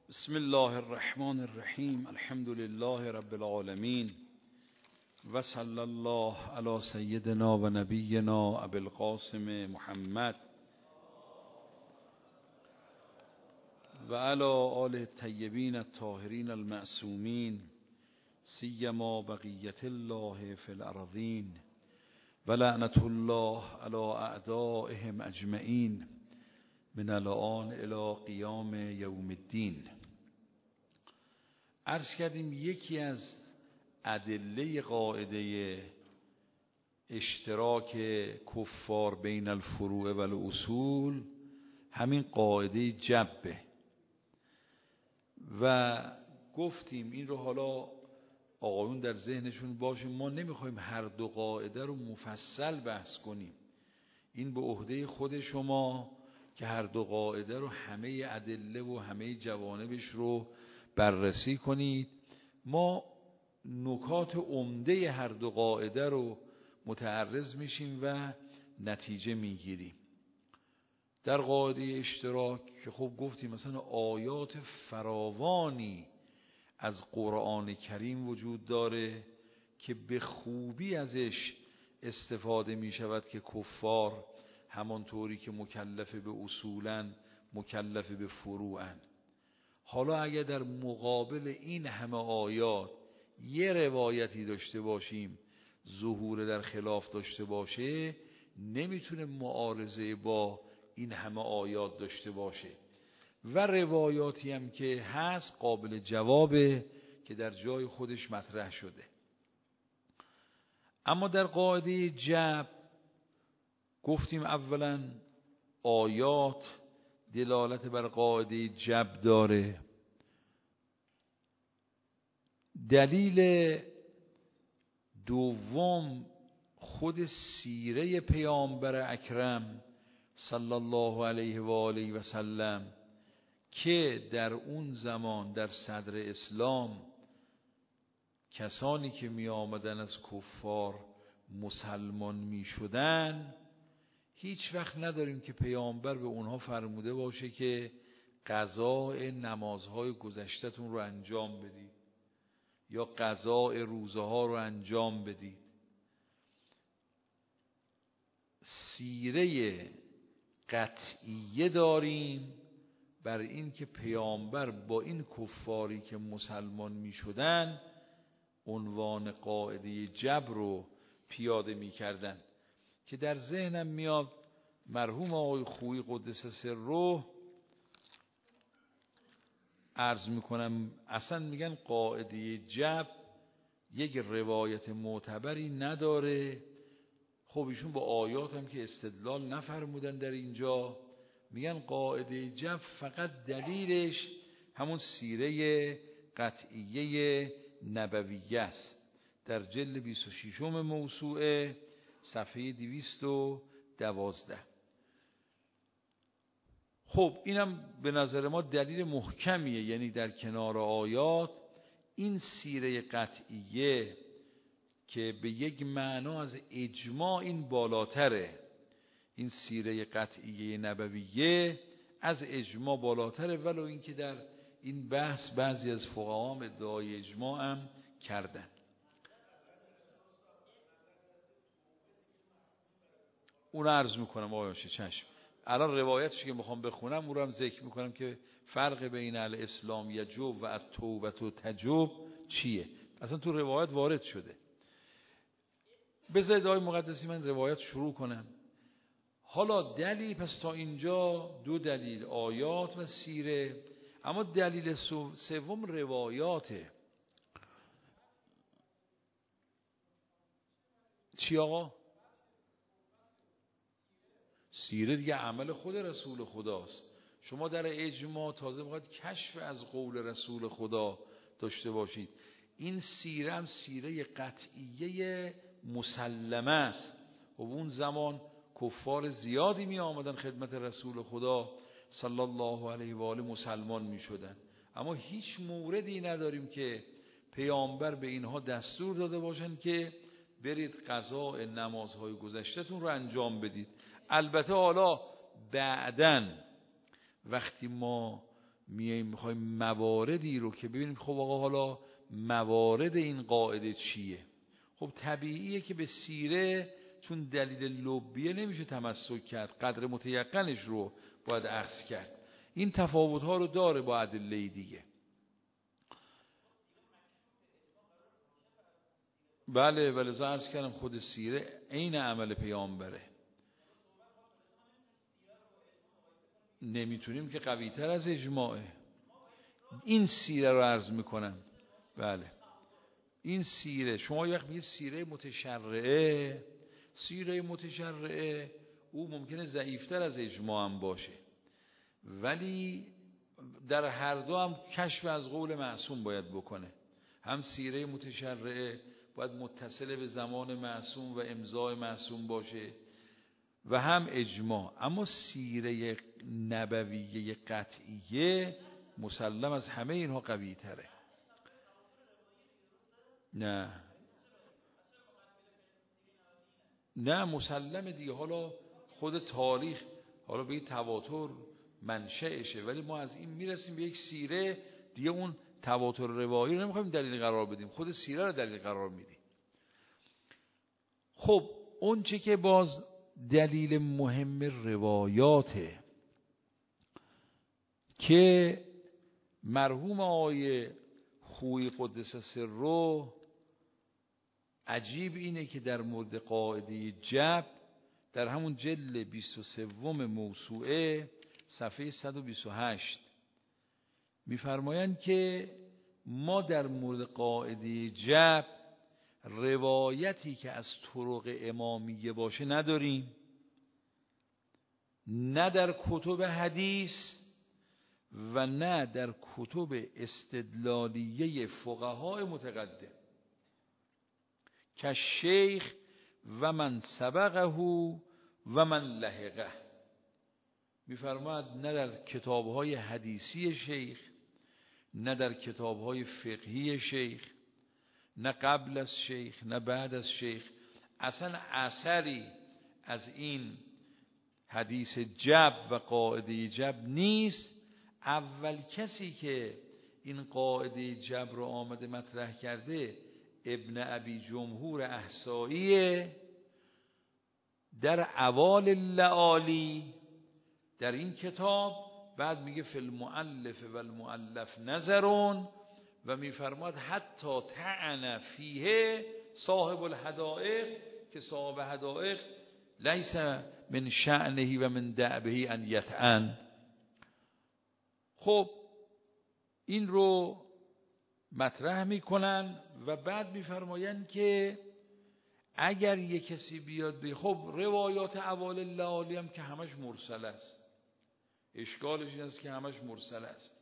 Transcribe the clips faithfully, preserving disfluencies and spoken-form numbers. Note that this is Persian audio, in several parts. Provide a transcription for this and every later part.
بسم الله الرحمن الرحیم. الحمد لله رب العالمین و صلی الله علی سیدنا و نبینا ابی القاسم محمد و علی آله الطیبین الطاهرین المعصومین سیما بقیت الله فی الارضین و لعنت الله علی اعدائهم اجمعین من الان الی قیام یوم الدین. عرض کردیم یکی از ادله قاعده اشتراک کفار بین الفروع و الاصول همین قاعده جبه و گفتیم این رو حالا آقایون در ذهنشون باشه، ما نمیخوایم هر دو قاعده رو مفصل بحث کنیم، این به عهده خود شما که هر دو قاعده رو همه ادله و همه جوانبش رو بررسی کنید. ما نکات عمده هر دو قاعده رو متعرض میشیم و نتیجه میگیریم. در قاعده اشتراک که خب گفتیم مثلا آیات فراوانی از قرآن کریم وجود داره که به خوبی ازش استفاده میشود که کفار همانطوری که مکلف به اصولن مکلف به فروعن. حالا اگر در مقابل این همه آیات یه روایتی داشته باشیم ظهور در خلاف داشته باشه، نمیتونه معارضه با این همه آیات داشته باشه و روایاتی هم که هست قابل جوابه که در جای خودش مطرح شده. اما در قاعده جبر گفتیم اولا آیات دلالت بر قاعده جبر داره. دلیل دوم خود سیره پیامبر اکرم صلی الله علیه و آله و سلم که در اون زمان در صدر اسلام کسانی که می آمدن از کفار مسلمان می شدن، هیچ وقت نداریم که پیامبر به اونها فرموده باشه که قضاء نمازهای گذشته‌تون رو انجام بدید یا قضاء روزه ها رو انجام بدید. سیره قطعیه داریم بر این که پیامبر با این کفاری که مسلمان می شدن عنوان قاعده جبر رو پیاده می کردن که در ذهنم میاد مرحوم آقای خویی قدس سره عرض میکنم اصلا میگن قاعده جبر یک روایت معتبری نداره. خب ایشون با آیات هم که استدلال نفرمودن در اینجا، میگن قاعده جبر فقط دلیلش همون سیره قطعیه نبویه است در جلد بیست و شش موسوعه صفحه دویست و دوازده. خب اینم به نظر ما دلیل محکمیه، یعنی در کنار آیات این سیره قطعیه که به یک معنا از اجماع این بالاتره، این سیره قطعیه نبویه از اجماع بالاتره، ولو اینکه در این بحث بعضی از فقها هم ادعای اجماع هم کردن. اون عرض میکنم آقای چشم. الان روایتش که میخوام بخونم اون رو هم ذکر میکنم که فرق بین الاسلام یجب و التوبه تجب چیه. اصلا تو روایت وارد شده. بذارید آقای مقدسی من روایت شروع کنم. حالا دلیل پس تا اینجا دو دلیل، آیات و سیره. اما دلیل سوم روایاته. چی آقا؟ سیره دیگه عمل خود رسول خداست. شما در اجماع تازه باید کشف از قول رسول خدا داشته باشید. این سیره هم سیره قطعیه مسلمه است و اون زمان کفار زیادی می آمدن خدمت رسول خدا صلی الله علیه و آله مسلمان می شدن، اما هیچ موردی نداریم که پیامبر به اینها دستور داده باشن که برید قضاء نمازهای گذشته‌تون رو انجام بدید. البته حالا بعدن وقتی ما میایم میخوایم مواردی رو که ببینیم خب آقا حالا موارد این قاعده چیه. خب طبیعیه که به سیره چون دلیل لبیه نمیشه تمسک کرد، قدر متیقنش رو باید اخذ کرد. این تفاوت ها رو داره با ادله دیگه. بله ولی ز عرض کردم خود سیره عین عمل پیامبره، نمیتونیم که قوی تر از اجماعه. این سیره رو عرض میکنم. بله این سیره، شما یک میگید سیره متشرعه، سیره متشرعه او ممکنه ضعیفتر از اجماع هم باشه، ولی در هر دو هم کشف از قول معصوم باید بکنه. هم سیره متشرعه باید متصل به زمان معصوم و امضای معصوم باشه و هم اجماع. اما سیره نبویه قطعیه مسلم از همه اینها قوی تره. نه نه مسلم دیگه. حالا خود تاریخ حالا به تواتر منشأشه، ولی ما از این میرسیم به یک سیره دیگه، اون تواتر روایی رو نمیخوایم دلیل قرار بدیم، خود سیره رو دلیل قرار میدیم. خب اون چه که باز دلیل مهم روایاته که مرحوم آقای خویی قدس سره عجیب اینه که در مورد قاعده جبر در همون جلد بیست و سه موسوعه صفحه صد و بیست و هشت میفرمایند که ما در مورد قاعده جبر روایتی که از طرق امامیه باشه نداریم، نه در کتب حدیث و نه در کتب استدلالیه فقهای متقدم که شیخ و من سبقه و من لحقه. میفرماید نه در کتابهای حدیثی شیخ، نه در کتابهای فقهی شیخ، نه قبل از شیخ نه بعد از شیخ اصلا اثری از این حدیث جبر و قاعده جبر نیست. اول کسی که این قاعده جبر رو آمده مطرح کرده ابن ابی جمهور احصاییه در اوال اللآلی در این کتاب. بعد میگه فی المؤلف و المؤلف نظرون و میفرماد حتی طعن فیه صاحب الحدائق که صاحب حدائق لیس من شأنه و من دأبه ان یطعن. خب این رو مطرح میکنن و بعد میفرمایند که اگر یک کسی بیاد به خب روایات اوال اللآلی هم که همش مرسل است، اشکالش این است که همش مرسل است.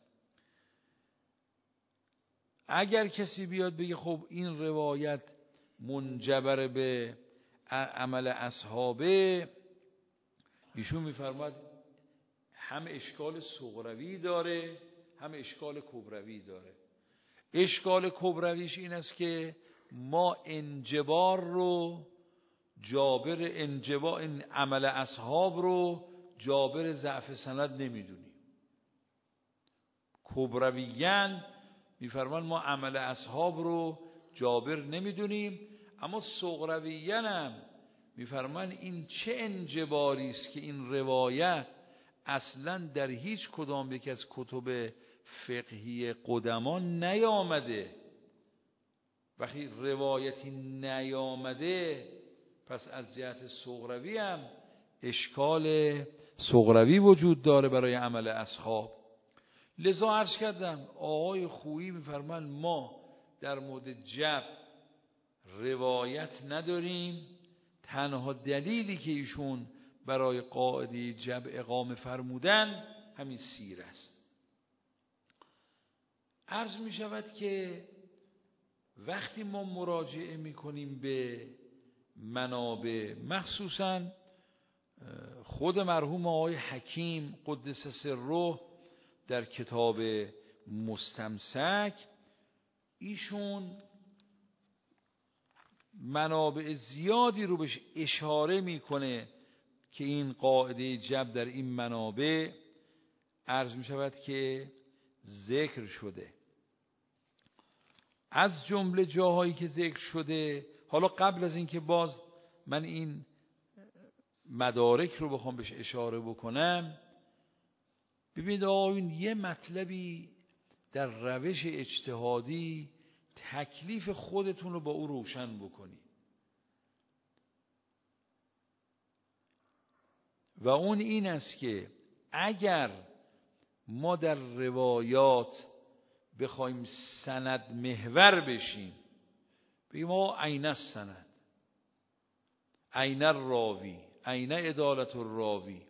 اگر کسی بیاد بگه خب این روایت منجبر به عمل اصحابه، ایشون میفرماد هم اشکال صغروی داره هم اشکال کبروی داره. اشکال کبرویش این است که ما انجبار رو جابر انجبار این عمل اصحاب رو جابر ضعف سند نمیدونیم. کبرویان میفرمان ما عمل اصحاب رو جابر نمیدونیم، اما صغرویان هم میفرمان این چه انجباری است که این روایت اصلا در هیچ کدام یک از کتب فقهی قدما نیامده. وقتی روایتی نیامده پس از جهت صغروی هم اشکال صغروی وجود داره برای عمل اصحاب. لذا عرض کردم آقای خویی میفرمان ما در مورد جبر روایت نداریم، تنها دلیلی که ایشون برای قاعده جبر اقامه فرمودن همین سیر است. عرض می شود که وقتی ما مراجعه می کنیم به منابع، مخصوصا خود مرحوم آقای حکیم قدس سره در کتاب مستمسک، ایشون منابع زیادی رو بهش اشاره میکنه که این قاعده جبر در این منابع عرض می شود که ذکر شده. از جمله جاهایی که ذکر شده، حالا قبل از اینکه باز من این مدارک رو بخوام بهش اشاره بکنم، ببینید آقایون یه مطلبی در روش اجتهادی تکلیف خودتون رو با او روشن بکنید و اون این است که اگر ما در روایات بخوایم سند محور بشیم، بگیم ما عین السند، عین الراوی، عین عدالت الراوی،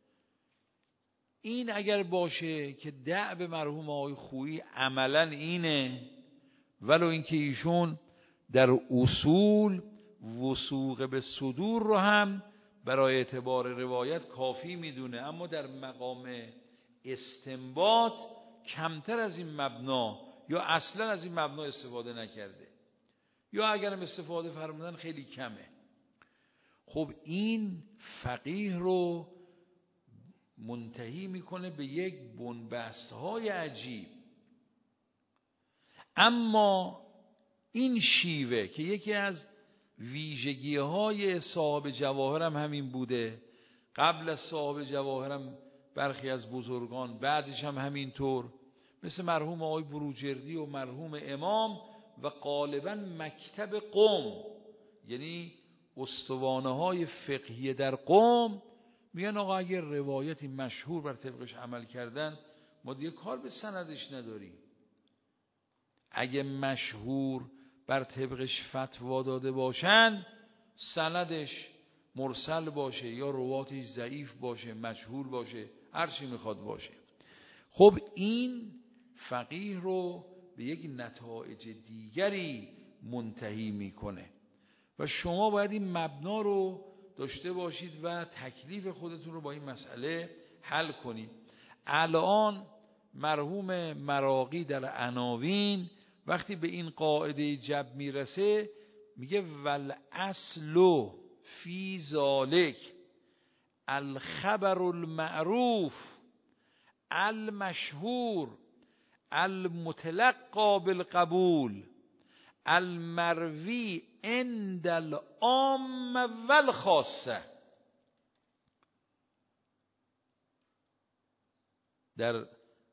این اگر باشه که دأب مرحوم آقای خویی عملا اینه، ولو اینکه ایشون در اصول وثوق به صدور رو هم برای اعتبار روایت کافی میدونه، اما در مقام استنباط کمتر از این مبنا یا اصلا از این مبنا استفاده نکرده، یا اگرم استفاده فرمودن خیلی کمه. خب این فقیه رو منتهی میکنه به یک بنبستهای عجیب. اما این شیوه که یکی از ویژگی‌های صاحب جواهر هم همین بوده، قبل از صاحب جواهر هم برخی از بزرگان، بعدش هم همینطور، مثل مرحوم آقای بروجردی و مرحوم امام و غالبا مکتب قم، یعنی استوانه های فقهی در قم، میگن آقا اگر روایتی مشهور بر طبقش عمل کردن ما دیگه کار به سندش نداریم. اگه مشهور بر طبقش فتوا داده باشن، سندش مرسل باشه یا رواتش ضعیف باشه، مجهول باشه، هر چی میخواد باشه. خب این فقیه رو به یک نتایج دیگری منتهی میکنه و شما باید این مبنا رو داشته باشید و تکلیف خودتون رو با این مسئله حل کنید. الان مرحوم مراغی در عناوین وقتی به این قاعده جب میرسه میگه والاصل فی ذالک الخبر المعروف المشهور المتلقى بالقبول المروی عند العام والخاصه. در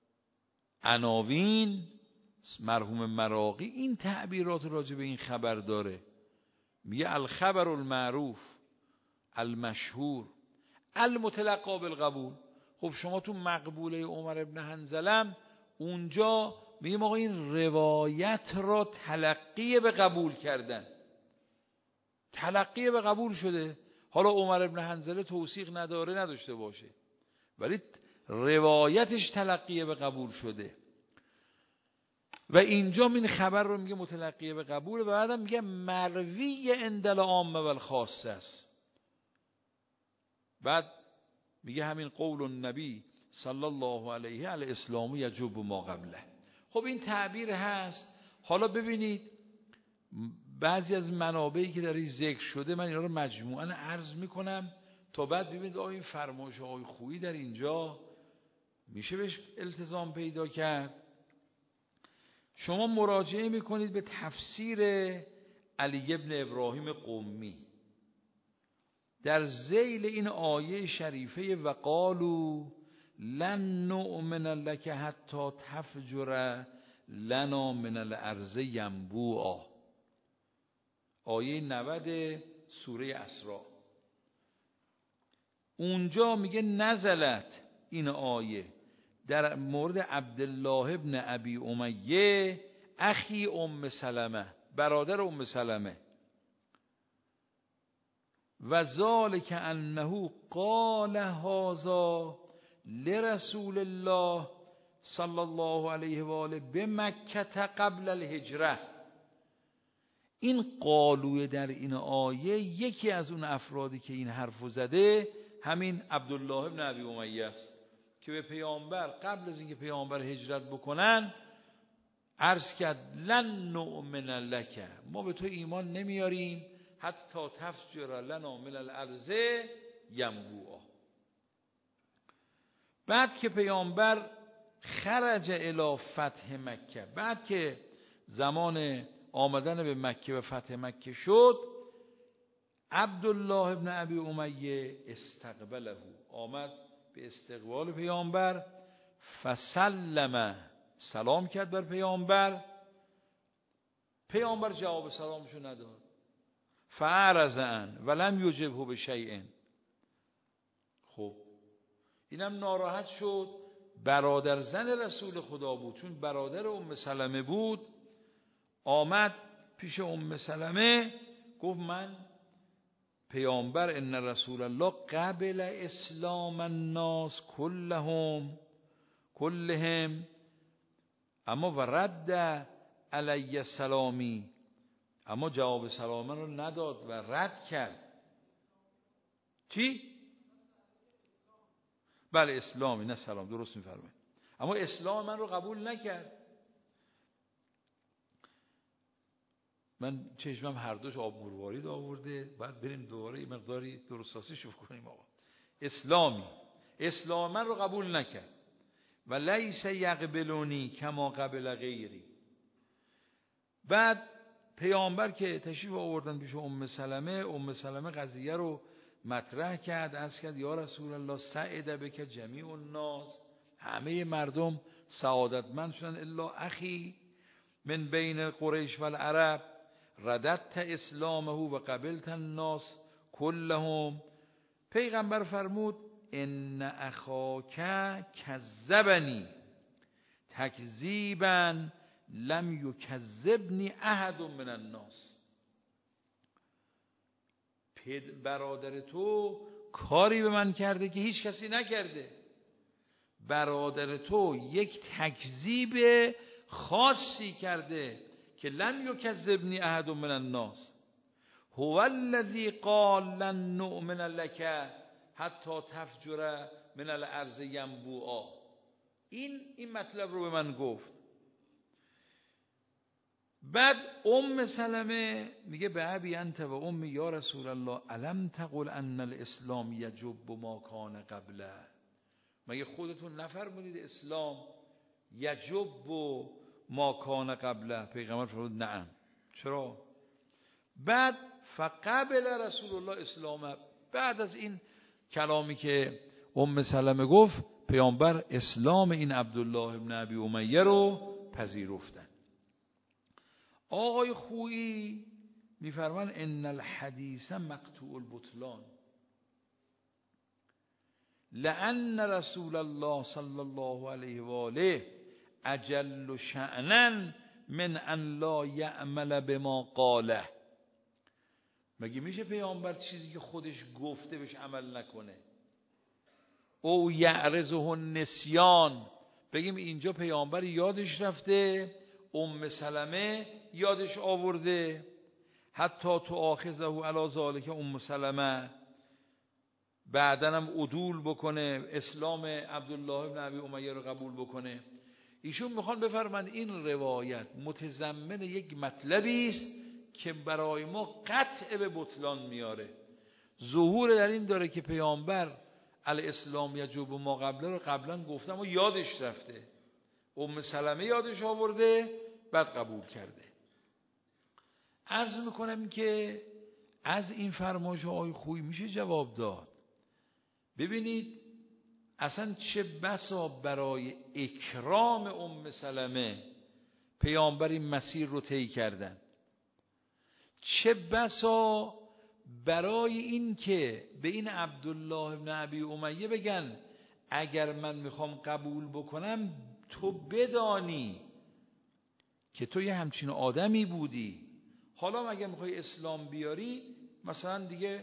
عناوین مرحوم مراغی این تعبیرات راجع به این خبر داره، میگه الخبر المعروف المشهور المتلقى بالقبول. خب شما تو مقبوله عمر ابن حنظلم اونجا میگیم آقا این روایت را تلقی به قبول کردن، تلقی به قبول شده. حالا عمر ابن حنظله توثیق نداره نداشته باشه، ولی روایتش تلقی به قبول شده و اینجا این خبر رو میگه متلقی به قبول و بعدم میگه مروی عند العام والخاصه است. بعد میگه همین قول النبی صلی الله علیه الاسلام یجب ما قبله. خب این تعبیر هست. حالا ببینید بعضی از منابعی که در این ذکر شده من اینا رو مجموعاً عرض میکنم تا بعد ببینید آقا این فرمایش آقای خویی در اینجا میشه بهش التزام پیدا کرد. شما مراجعه میکنید به تفسیر علی ابن ابراهیم قمی در ذیل این آیه شریفه وقالو لن نؤمن لک حتی تفجر لنا من الارض ینبوعا، آیه نود سوره اسراء. اونجا میگه نزلت این آیه در مورد عبدالله ابن ابی امیه اخی ام سلمه، برادر ام سلمه، و ذالک انه قال هذا لرسول الله صلی الله علیه و آله بمکه قبل الهجره. این قالوی در این آیه یکی از اون افرادی که این حرفو زده همین عبدالله ابن ابی امیه است که به پیامبر قبل از اینکه پیامبر هجرت بکنن عرض کرد لن نؤمن لک، ما به تو ایمان نمیاریم حتی تفجر لنا من الارض ینبوعا. بعد که پیامبر خرج الی فتح مکه، بعد که زمان آمدن به مکه و فتح مکه شد، عبدالله ابن ابی امیه استقبله، آمد به استقبال پیامبر، فسلم، سلام کرد بر پیامبر. پیامبر جواب سلامشو نداد. فاعرض عنه ولم یجبه بشیء. خب اینم ناراحت شد. برادر زن رسول خدا بود، چون برادر ام سلمه بود، آمد پیش ام سلمه گفت من پیامبر ان رسول الله قبل اسلام الناس کلهم کلهم اما و رد علی سلامی، اما جواب سلام من رو نداد و رد کرد. چی؟ بله اسلامی، نه سلام، درست میفرمایید، اما اسلام من رو قبول نکرد. من چشمم هر دوش آب مروارید آورده، بعد بریم دوباره یه مقداری درستاسیش کنیم. آقا اسلامی، اسلام من رو قبول نکرد. و لیس یقبلونی کما قبل غیری. بعد پیامبر که تشریف آوردن پیش ام سلمه، ام سلمه قضیه رو مطرح کرد، عرض کرد یا رسول الله سعد بک جمیع الناس، همه مردم سعادتمند شدن الا اخی من بین قریش و العرب رددت اسلامه و قبلت الناس کلهم. پیغمبر فرمود ان اخاک کذبنی تکذیبا لم یکذبنی احد من الناس. برادر تو کاری به من کرده که هیچ کسی نکرده. برادر تو یک تکذیب خاصی کرده که لم یکذبنی احد من الناس. هو الذی قال لن نؤمن لک حتی تفجر من الارض ینبوعا. این این مطلب رو به من گفت. بعد ام سلمه میگه به ابی انت و ام یا رسول الله الم تقل ان الاسلام یجب ما کان قبله. مگه خودتون نفرمودید اسلام یجب ما کان قبله؟ پیغمبر فرمود نعم. چرا؟ بعد فقبل رسول الله اسلام. بعد از این کلامی که ام سلمه گفت، پیامبر اسلام این عبدالله ابن ابی امیه رو پذیرفتن. آقای خویی میفرمان ان الحدیث مقطوع البطلان لأن رسول الله صلی الله علیه و آله اجل شأنا من ان لا یعمل بما قاله. مگه میشه پیامبر چیزی که خودش گفته بهش عمل نکنه؟ او یعرضه النسیان، بگیم اینجا پیامبر یادش رفته، ام سلمه یادش آورده، حتی تو آخذه علی ذالک ام سلمه بعدن هم عدول بکنه، اسلام عبدالله ابن ابی امیه رو قبول بکنه. ایشون میخوان بفرمند این روایت متضمن یک مطلبی است که برای ما قطع به بطلان میاره. ظهور در این داره که پیامبر الاسلام یجب ما قبله رو قبلا گفتم و یادش رفته، ام سلمه یادش آورده، بعد قبول کرده. عرض میکنم که از این فرمایش آقای خویی میشه جواب داد. ببینید اصلا چه بسا برای اکرام ام سلمه پیامبر این مسیر رو طی کردن، چه بسا برای این که به این عبدالله ابن ابی امیه بگن اگر من میخوام قبول بکنم تو بدانی که تو یه همچین آدمی بودی، حالا اگر میخوای اسلام بیاری مثلا دیگه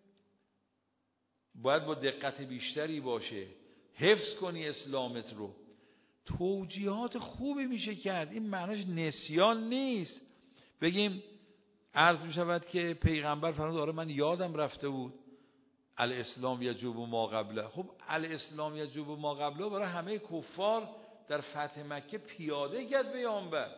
باید با دقت بیشتری باشه، حفظ کنی اسلامت رو. توجیهات خوبی میشه کرد. این معناش نسیان نیست. بگیم عرض میشود که پیغمبر فرمود آره من یادم رفته بود الاسلام یجب ما قبله. خب الاسلام یجب ما قبله برای همه کفار در فتح مکه پیاده کرد پیامبر،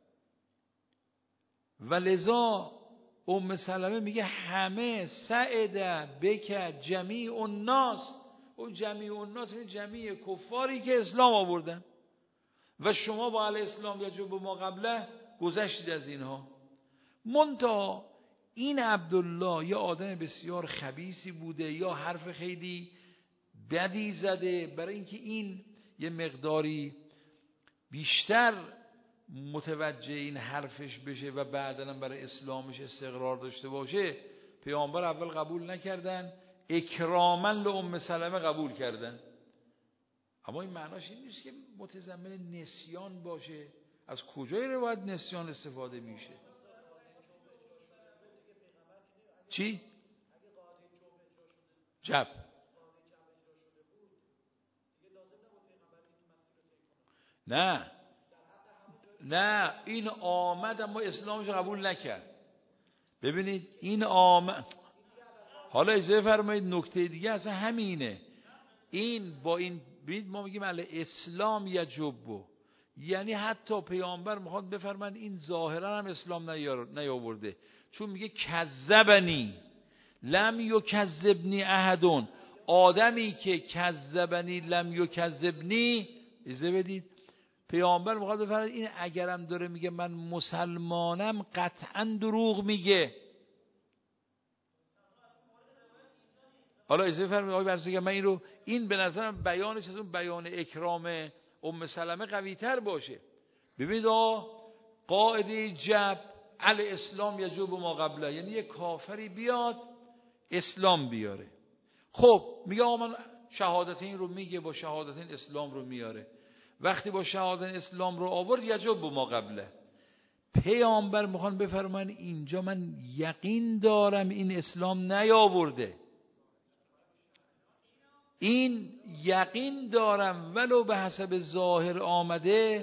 و لذا ام سلمه میگه همه سعد بک جمیع الناس. اون جمیع الناس این جمیع کفاری که اسلام آوردن. و شما با الاسلام یجب ما قبله گذشتید از اینها. منتها این عبدالله یا آدم بسیار خبیثی بوده یا حرف خیلی بدی زده، برای اینکه این یه مقداری بیشتر متوجه این حرفش بشه و بعداً برای اسلامش استقرار داشته باشه، پیامبر اول قبول نکردن، اکراما لأم سلمه قبول کردن. اما این معناش این نیست که متضمن نسیان باشه. از کجای روایت نسیان استفاده میشه؟ چی؟ جب نه نه این آمد اما اسلامش قبول نکرد. ببینید این آمد، حالا اجازه فرمایید نکته دیگه اصلا همینه. این با این ببینید ما میگیم الاسلام یجب، یعنی حتی پیامبر میخواد بفرمایند این ظاهرا هم اسلام نیاورده، چون میگه کذبنی لم یکذبنی احدون، آدمی که کذبنی لم یکذبنی، اجازه بدید پیامبر میخواد بفرماید این اگرم داره میگه من مسلمانم قطعا دروغ میگه. حالا اجازه فرمایید آقای برزگر من این رو این به نظرم بیانش از اون بیان اکرام ام سلمه قوی تر باشه. ببینید آقا قاعده جب الاسلام یجب ما قبله، یعنی یه کافری بیاد اسلام بیاره، خب میگه آقا من شهادتین رو میگه، با شهادتین اسلام رو میاره، وقتی با شهادت اسلام رو آورد یجب ما قبله. پیامبر میخوان بفرمان اینجا من یقین دارم این اسلام نیاورده، این یقین دارم ولو به حسب ظاهر آمده.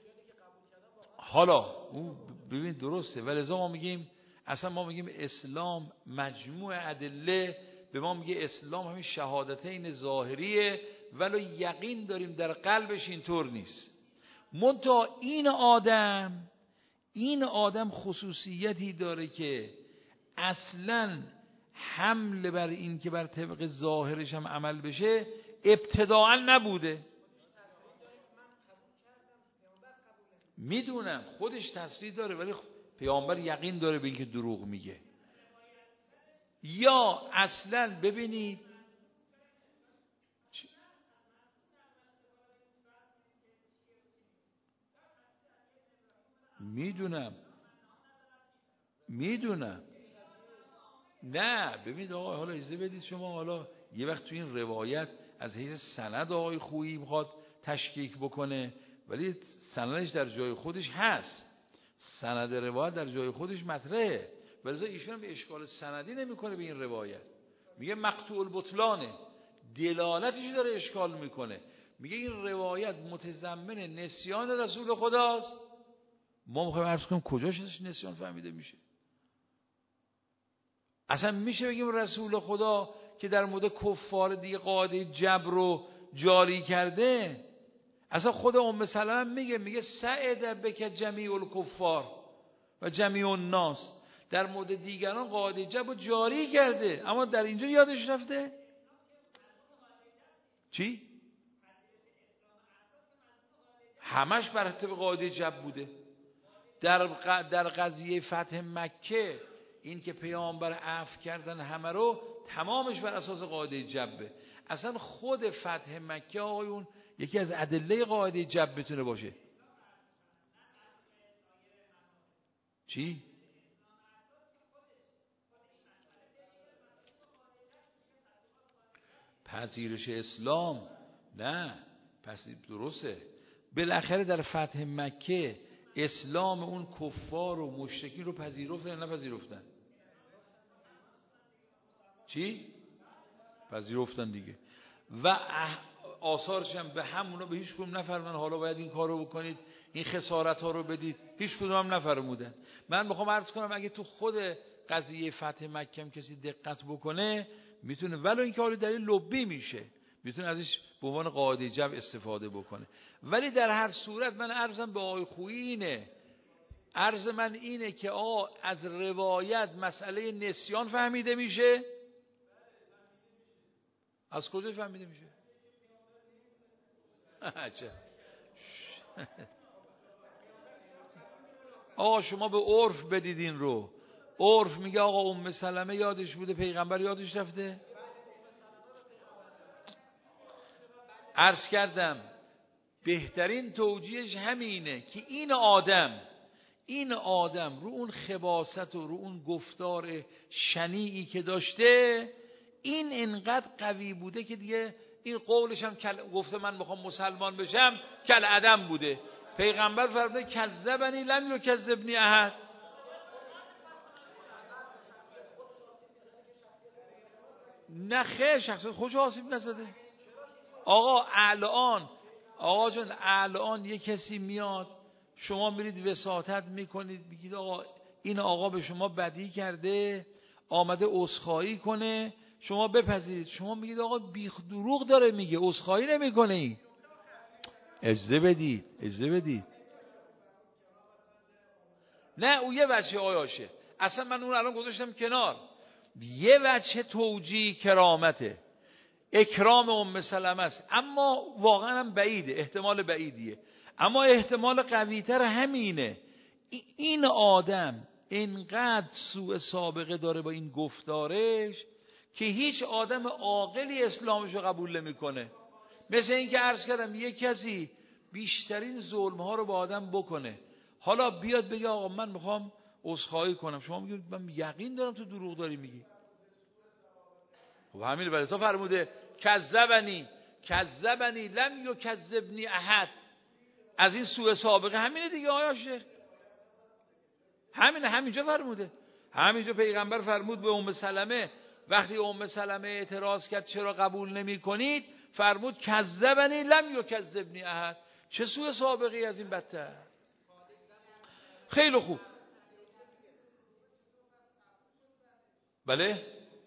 حالا ببین درسته، ولذا ما میگیم اصلا ما میگیم اسلام مجموع ادله به ما میگه اسلام همین شهادتین ظاهریه، ولو یقین داریم در قلبش اینطور نیست. منتها این آدم این آدم خصوصیتی داره که اصلا حمل بر این که بر طبق ظاهرش هم عمل بشه ابتداعا نبوده. میدونم خودش تصریح داره ولی پیامبر یقین داره به این که دروغ میگه. یا اصلا ببینید میدونم میدونم نه ببینید آقا حالا اجازه بدید شما حالا یه وقت تو این روایت از حیث سند آقای خویی میخواد تشکیک بکنه، ولی سندش در جای خودش هست، سند روایت در جای خودش مطرحه، ولی ایشون هم به اشکال سندی نمیکنه به این روایت، میگه مقطوع البطلانه، دلالتش داره اشکال میکنه، میگه این روایت متضمن نسیان رسول خداست. ما میخوایم عرض کنیم کجاش ازش نسیان فهمیده میشه؟ اصلا میشه بگیم رسول خدا که در مورد کفار دیگه قاعده جبر رو جاری کرده؟ اصلا خود ام سلمه میگه میگه سعد بک جمیع الکفار و جمیع الناس، در مورد دیگران قاعده جبر رو جاری کرده، اما در اینجا یادش رفته. چی؟ همش بر طبق قاعده جبر بوده. در در قضیه فتح مکه این که پیامبر عفو کردن همه رو تمامش بر اساس قاعده جبه. اصلا خود فتح مکه آقایون یکی از ادله قاعده جبر بتونه باشه. چی؟ پذیرش اسلام نه پس درسته، بالاخره در فتح مکه اسلام اون کفار و مشرکین رو پذیرفتن یا نپذیرفتن؟ چی؟ پذیرفتن دیگه. و آثارش هم به همونا به هیچ کدوم نفرمودن حالا باید این کارو بکنید، این خسارت ها رو بدید، هیچ کدوم هم نفرمودن. من میخوام عرض کنم اگه تو خود قضیه فتح مکه هم کسی دقت بکنه میتونه، ولو اینکه حالا دلیل لبی میشه، میتونه ازش به عنوان قاعده جبر استفاده بکنه. ولی در هر صورت من عرضم به آقای خویی اینه، عرض من اینه که آقا از روایت مسئله نسیان فهمیده میشه. از کجا فهمیده میشه؟ آقا شما به عرف بدید این رو. عرف میگه آقا ام سلمه یادش بوده، پیغمبر یادش رفته. عرض کردم بهترین توجیهش همینه که این آدم این آدم رو اون خباثت و رو اون گفتار شنیعی که داشته، این انقدر قوی بوده که دیگه این قولش هم گفته من میخوام مسلمان بشم کل عدم بوده. پیغمبر فرموده کذبنی لم یکذبنی احد. نه خیر، شخصیت خودش آسیب نزده. آقا الان آقا جان الان یه کسی میاد، شما میرید وساطت میکنید، میگید آقا این آقا به شما بدی کرده، آمده عذرخواهی کنه، شما بپذیرید. شما میگید آقا بیخ دروغ داره میگه، عذرخواهی نمیکنه. این اجازه بدید اجازه بدید نه اون یه وجه آیاشه، اصلا من اون الان گذاشتم کنار. یه وجه توجیه کرامته، اکرام ام سلمه است، اما واقعا هم بعیده، احتمال بعیدیه، اما احتمال قویتر همینه. این آدم اینقدر سوء سابقه داره با این گفتارش که هیچ آدم عاقلی اسلامش رو قبول نمیکنه. مثل این که عرض کردم یک کسی بیشترین ظلم ها رو با آدم بکنه، حالا بیاد بگه آقا من میخوام عذرخواهی کنم، شما میگید من یقین دارم تو دروغ داری میگی. خب همین برای تو فرموده کذبنی کذبنی لم یکذبنی احد. از این سوء سابقه همینه دیگه آیا شیخ، همینه، همینجا فرموده. همینجا پیغمبر فرمود به ام سلمه، وقتی ام سلمه اعتراض کرد چرا قبول نمی کنید، فرمود کذبنی لم یکذبنی احد. چه سوء سابقه از این بدتر. خیلی خوب. بله،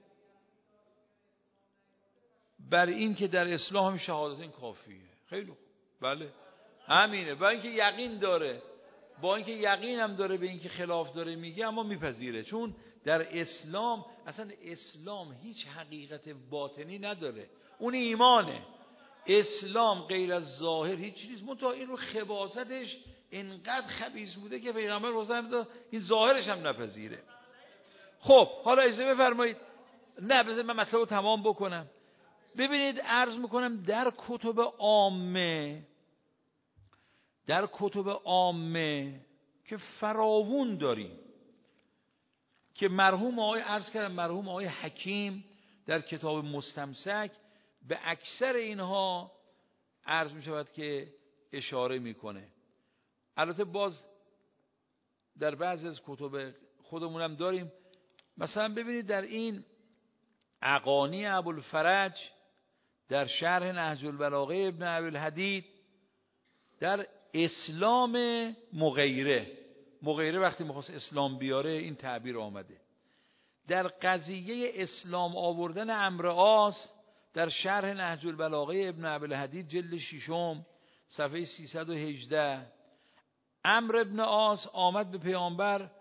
بر این که در اسلام شهادتین کافیه. خیلی خوب. بله همینه، با اینکه یقین داره، با اینکه یقین هم داره به اینکه خلاف داره میگه، اما میپذیره، چون در اسلام اصلا اسلام هیچ حقیقت باطنی نداره، اون ایمانه. اسلام غیر از ظاهر هیچ چیز، منتها این رو خباثتش اینقدر خبیث بوده که پیغمبر گفته این ظاهرش هم نپذیره. خب حالا اجازه بفرمایید، نه بذارید من مطلب رو تمام بکنم. ببینید عرض میکنم در کتب عامه در کتب عامه که فراوون داریم، که مرحوم آقای عرض کردم مرحوم آقای حکیم در کتاب مستمسک به اکثر اینها عرض می شود که اشاره میکنه. البته باز در بعضی از کتب خودمون هم داریم. مثلا ببینید در این اغانی ابوالفرج در شرح نهج البلاغه ابن ابوالحدید در اسلام مغیره، مغیره وقتی میخواست اسلام بیاره این تعبیر آمده. در قضیه اسلام آوردن عمرو عاص در شرح نهج البلاغه ابن ابوالحدید جلد ششم صفحه سیصد و هجده، عمرو ابن عاص آمد به پیامبر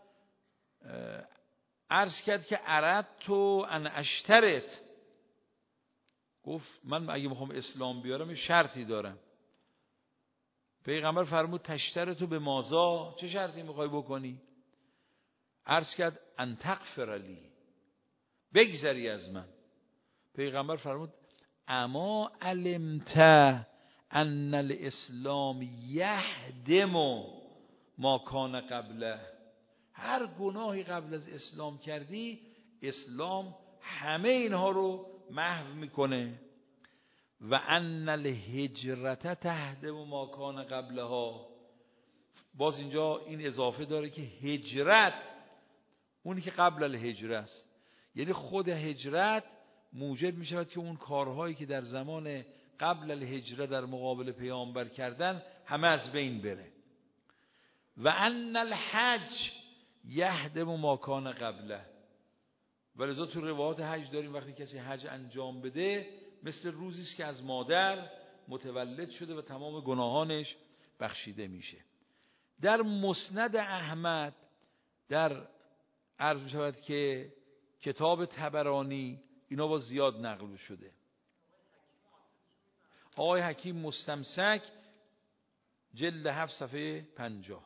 عرض کرد که اردت ان اشترط، گفت من اگه میخوام اسلام بیارم شرطی دارم. پیغمبر فرمود تشترط به مازا، چه شرطی میخوای بکنی؟ عرض کرد ان تغفر لی، بگذری از من. پیغمبر فرمود اما علمت ان الاسلام یهدم ما کان قبله، هر گناهی قبل از اسلام کردی اسلام همه اینها رو محو میکنه. و ان الهجرت تهدم ما کان قبلها، باز اینجا این اضافه داره که هجرت اونی که قبل الهجره است، یعنی خود هجرت موجب می شود که اون کارهایی که در زمان قبل الهجره در مقابل پیامبر کردن همه از بین بره. و ان الحج یهدم ما کان قبله، ولذا تو روایات حج داریم وقتی کسی حج انجام بده مثل روزی است که از مادر متولد شده و تمام گناهانش بخشیده میشه. در مسند احمد در عرض می شود که کتاب طبرانی اینا با زیاد نقل شده. آقای حکیم مستمسک جلد هفت صفحه پنجاه.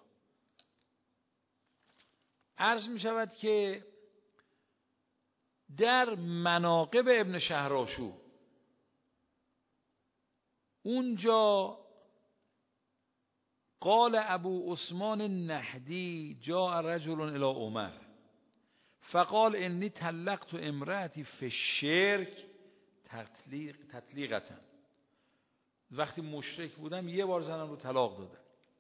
عرض می شود که در مناقب ابن شهرآشوب اونجا قال ابو عثمان النهدی جاء رجل الى عمر فقال انی طلقت امرأتی فی الشرک تطلیق تطلیقتا. وقتی مشرک بودم یه بار زنم رو طلاق دادم.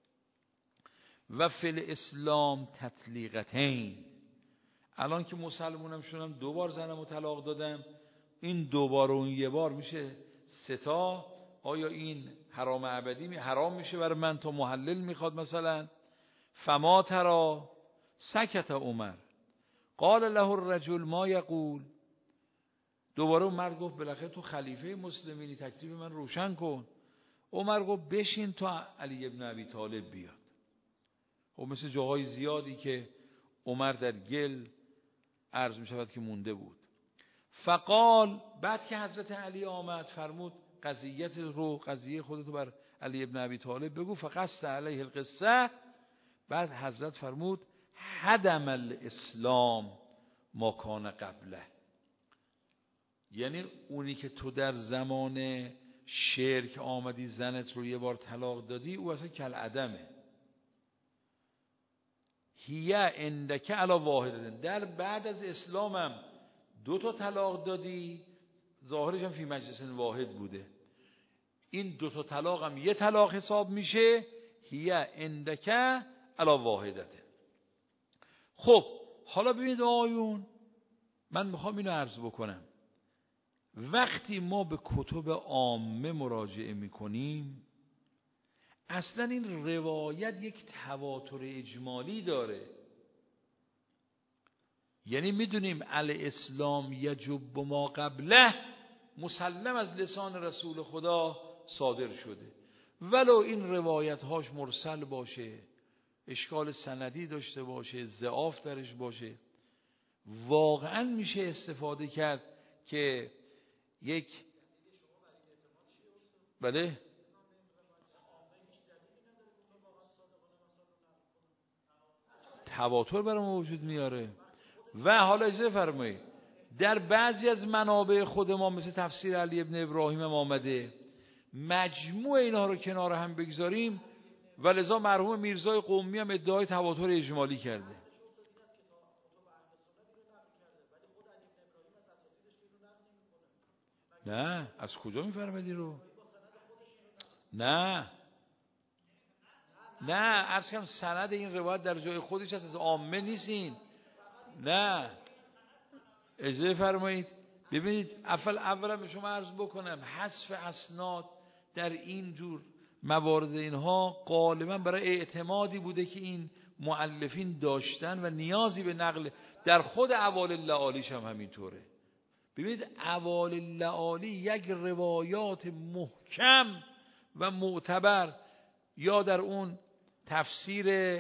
و فی الاسلام تطلیقتین، الان که مسلمونم شدم دو بار زنم رو طلاق دادم، این دو بار و اون یه بار میشه سه تا. آیا این حرام ابدی می حرام میشه برای من تا محلل میخواد مثلا؟ فما ترا سکت عمر قال له الرجل ما یقول. دوباره مرد گفت بالاخره تو خلیفه مسلمینی، تکلیف من روشن کن. عمر گفت بشین تا علی ابن ابی طالب بیاد. خب مثل جاهای زیادی که عمر در گل عرض می شود که مونده بود. فقال، بعد که حضرت علی آمد فرمود قضیت رو قضیه خودتو بر علی ابن ابی طالب بگو. فقص علیه القصه. بعد حضرت فرمود هدم الاسلام ما کان قبله. یعنی اونی که تو در زمان شرک آمدی زنت رو یه بار طلاق دادی، او اصلا کل عدمه. هیه اندکه علا واحده، در بعد از اسلامم دو تا طلاق دادی، ظاهرش هم فی مجلس واحد بوده، این دو تا طلاق هم یه طلاق حساب میشه. هیه اندکه علا واحدته. خب حالا ببینید آیون، من میخوام اینو عرض بکنم. وقتی ما به کتب عامه مراجعه میکنیم، اصلا این روایت یک تواتر اجمالی داره. یعنی میدونیم الاسلام یجب ما قبله مسلم از لسان رسول خدا صادر شده، ولو این روایت هاش مرسل باشه، اشکال سندی داشته باشه، ضعاف درش باشه، واقعا میشه استفاده کرد که یک بله تواتر برای ما وجود میاره. و حالا اجازه فرمایید در بعضی از منابع خود ما مثل تفسیر علی ابن ابراهیم هم آمده، مجموع اینها رو کنار هم بگذاریم و لذا مرحوم میرزای قمی هم ادعای تواتر اجمالی کرده. نه از کجا میفرمدی رو؟ نه نه عرض کنم سند این روایت در جای خودش هست، از عامه نیستین. نه اجازه فرمایید ببینید، اول اولا به شما عرض بکنم حذف اسناد در این جور موارد اینها غالبا برای اعتمادی بوده که این مؤلفین داشتن و نیازی به نقل. در خود اعوال لعالیش هم همینطوره. ببینید اعوال لعالی یک روایات محکم و معتبر، یا در اون تفسیر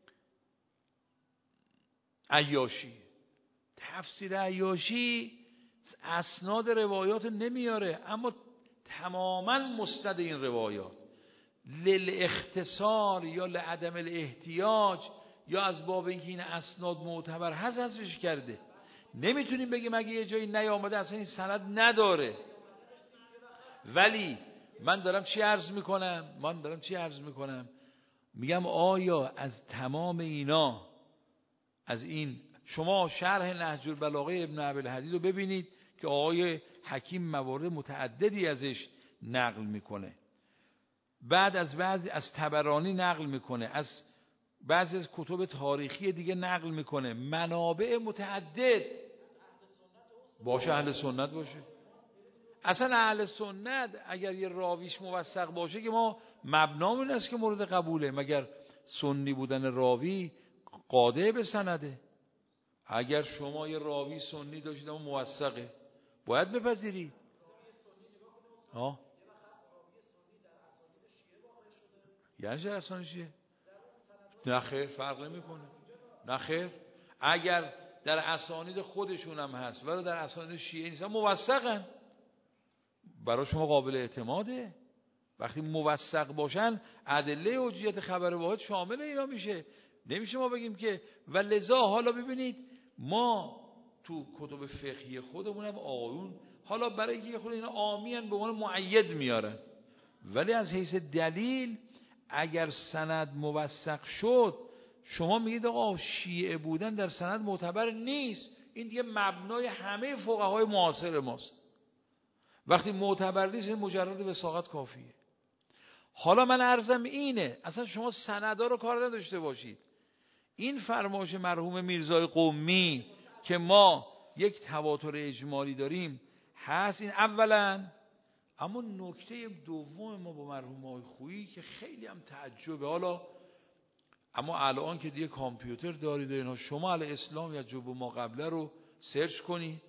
عیاشی، تفسیر عیاشی اسناد روایات نمیاره، اما تماما مستند این روایات للاختصار یا لعدم الاحتیاج یا از باب اینکه این اسناد معتبر هست حذفش کرده. نمیتونیم بگیم اگه یه جایی نیامده اصلا این سند نداره. ولی من دارم چی عرض میکنم من دارم چی عرض میکنم میگم آیا از تمام اینا، از این شما شرح نهج البلاغه ابن ابی الحدید رو ببینید که آقای حکیم موارد متعددی ازش نقل میکنه، بعد از بعضی از طبرانی نقل میکنه، از بعضی از کتب تاریخی دیگه نقل میکنه، منابع متعدد. باشه اهل سنت باشه، اصلا اهل سنت اگر یه راویش موثق باشه که ما مبنامون است که مورد قبوله، مگر سنی بودن راوی قاطع به سنده؟ اگر شما یه راوی سنی داشتید اما موثقه باید بپذیرید. ها یعنی چه اسانید شیعه؟ نه خیر فرق نمیکنه. نه خیر، اگر در اسانید خودشون هم هست ولی در اسانید شیعه نیست موثقن، برای شما قابل اعتماده. وقتی موثق باشن ادله حجیت خبر واحد شامل اینا میشه. نمیشه ما بگیم که و لذا حالا ببینید ما تو کتب فقهی خودمون هم آقایون حالا برای اینکه خود اینا عامیان به عنوان مؤید میارن، ولی از حیث دلیل اگر سند موثق شد شما میگید آقا شیعه بودن در سند معتبر نیست، این دیگه مبنای همه فقهای معاصر ماست. وقتی معتبر نیست مجرد وثاقت کافیه. حالا من عرضم اینه اصلا شما سندها رو کار نداشته باشید. این فرمایش مرحوم میرزای قمی که ما یک تواتر اجمالی داریم هست، این اولا. اما نکته دوم ما با مرحوم آقای خویی که خیلی هم تعجبه، حالا اما الان که دیگه کامپیوتر دارید اینها، شما علی اسلام یا جب ما قبله رو سرچ کنید،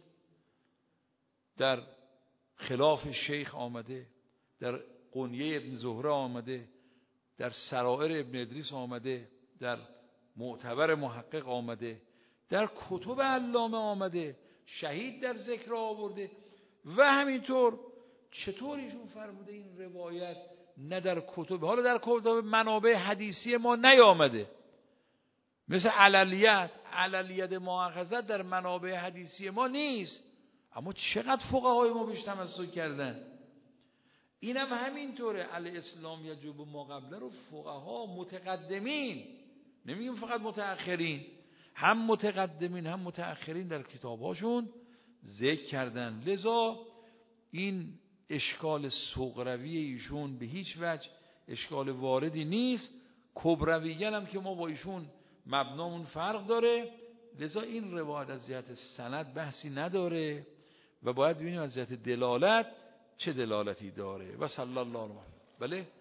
در خلاف شیخ آمده، در قنیه ابن زهره آمده، در سرائر ابن ادریس آمده، در معتبر محقق آمده، در کتب علامه آمده، شهید در ذکر آورده و همینطور چطور ایشون فرموده این روایت نه در کتب، حالا در کتب منابع حدیثی ما نیامده، مثل عللیت عللیت مؤاخذت در منابع حدیثی ما نیست، اما چقدر فقهای ما بهش تمسک کردن. اینم هم همینطوره. الاسلام یجب ما قبله رو فقها متقدمین، نمیگیم فقط متأخرین، هم متقدمین هم متأخرین در کتاباشون ذکر کردن. لذا این اشکال صغروی ایشون به هیچ وجه اشکال واردی نیست. کبرویین هم که ما با ایشون مبنامون فرق داره، لذا این روایت از جهت سند بحثی نداره و باید ببینیم از جهت دلالت چه دلالتی داره. و صلی الله علیه و بله